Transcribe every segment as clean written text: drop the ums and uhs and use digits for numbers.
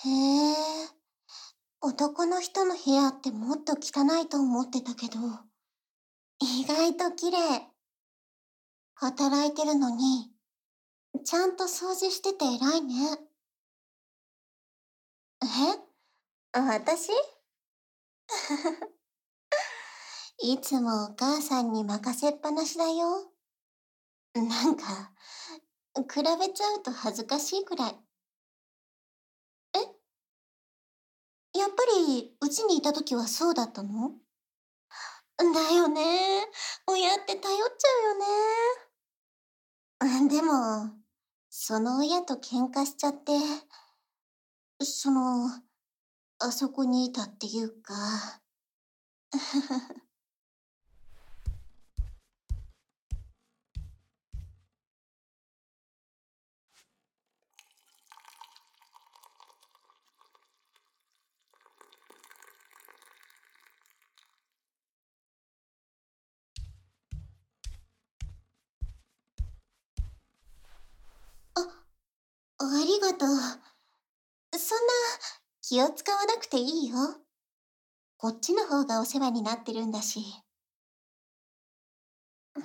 へえ、男の人の部屋ってもっと汚いと思ってたけど、意外と綺麗。働いてるのに、ちゃんと掃除してて偉いね。私いつもお母さんに任せっぱなしだよ。なんか、比べちゃうと恥ずかしいくらい。やっぱり、うちにいた時はそうだったの？だよね。親って頼っちゃうよね。でも、その親と喧嘩しちゃって、その、あそこにいたっていうか。あ、ありがとう。そんな、気を使わなくていいよ。こっちの方がお世話になってるんだし。うん。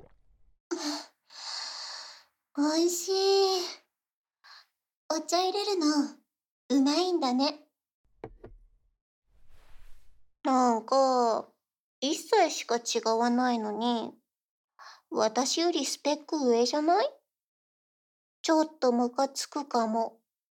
おいしい。お茶入れるの、うまいんだね。なんか、1歳しか違わないのに、私よりスペック上じゃない？ちょっとムカつくかも。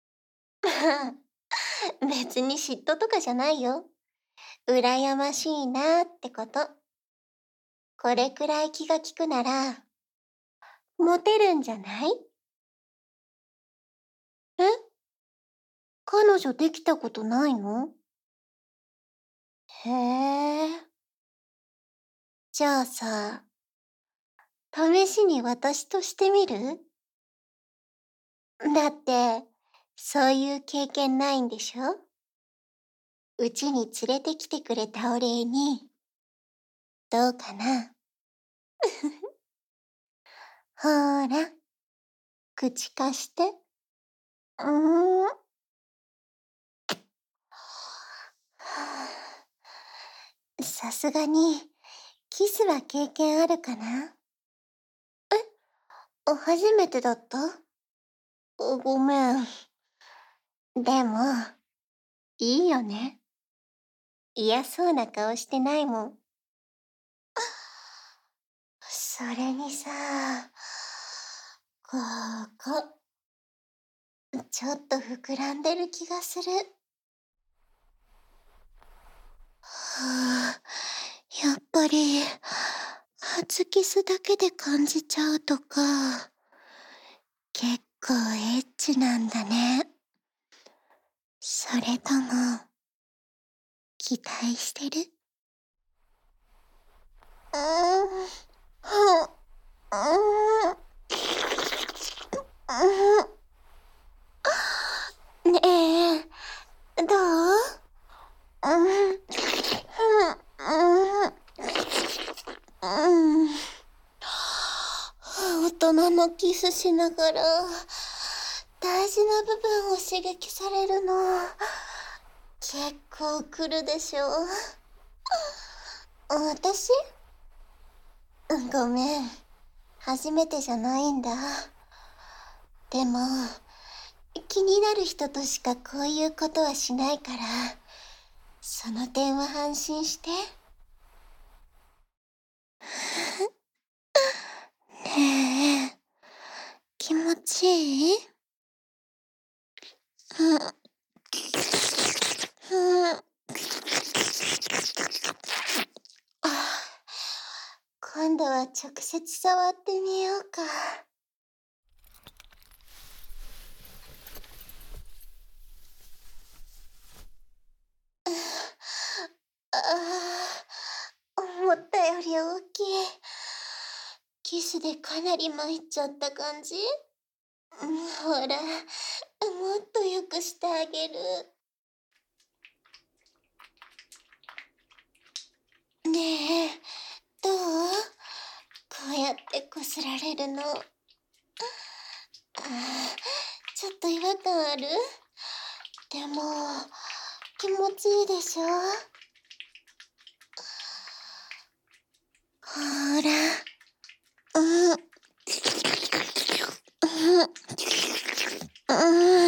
別に嫉妬とかじゃないよ。羨ましいなってこと。これくらい気が利くなら、モテるんじゃない？え？彼女できたことないの？へえ。じゃあさ、試しに私としてみる？だって、そういう経験ないんでしょ？うちに連れてきてくれたお礼に、どうかな？ほーら、口貸して。うーん。さすがに、キスは経験あるかな？初めてだった？ごめん。でも、いいよね。嫌そうな顔してないもん。それにさ、ここ、ちょっと膨らんでる気がする。はあ、やっぱり、初キスだけで感じちゃうとか、結構エッチなんだね。それとも、期待してる？うーん、ふん、うーん、ねえ、どう？うん、うん、うん。大人のキスしながら、大事な部分を刺激されるの、結構来るでしょ。私？ごめん。初めてじゃないんだ。でも、気になる人としかこういうことはしないから、その点は安心して。ねえ、気持ちいい？うん、うん。今度は直接触ってみようか。ああ、思ったより大きい。キスでかなり参っちゃった感じ？ほら、もっと良くしてあげる。ねえ、どう？こうやってこすられるの。ちょっと違和感ある？ でも、気持ちいいでしょ？ほら。うん。うん。うん。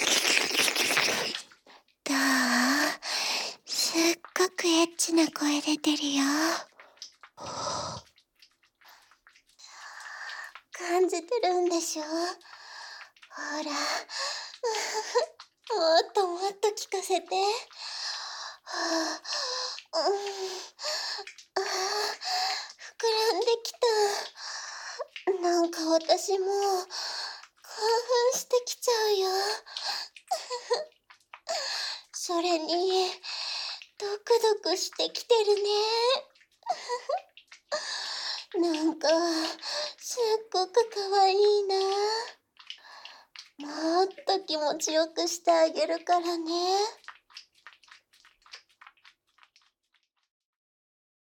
どう？すっごくエッチな声出てるよ。感じてるんでしょ？ほら。もっともっと聞かせて。はあ、うん。ああ、膨らんできた。なんか私も興奮してきちゃうよ。それに、ドクドクしてきてるね。なんか、すっごく可愛いな。もっと気持ちよくしてあげるからね。